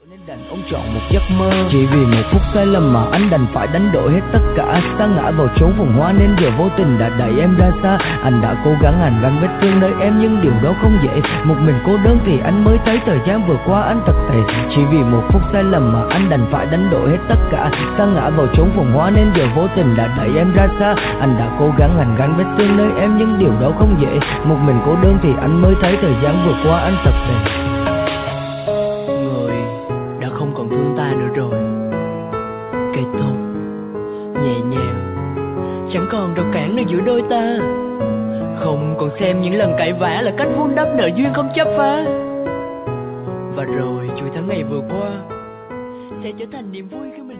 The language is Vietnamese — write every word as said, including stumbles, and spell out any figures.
Nên đành ông chọn một giấc mơ. Chỉ vì một phút sai lầm mà anh đành phải đánh đổi hết tất cả. Sa ngã vào chốn vườn hoa nên giờ vô tình đã đẩy em ra xa. Anh đã cố gắng hàn gắn vết thương nơi em nhưng điều đó không dễ. Một mình cô đơn thì anh mới thấy thời gian vừa qua anh thật tệ. Chỉ vì một phút sai lầm mà anh đành phải đánh đổi hết tất cả. Sa ngã vào chốn vườn hoa nên giờ vô tình đã đẩy em ra xa. Anh đã cố gắng hàn gắn vết thương nơi em nhưng điều đó không dễ. Một mình cô đơn thì anh mới thấy thời gian vừa qua anh thật tệ. Không còn thương ta nữa rồi. Kết thúc nhẹ nhàng, chẳng còn rào cản nào giữa đôi ta. Không còn xem những lần cãi vã là cách vun đắp nợ duyên không chấp phá. Và rồi chuỗi tháng ngày vừa qua sẽ trở thành niềm vui khi mình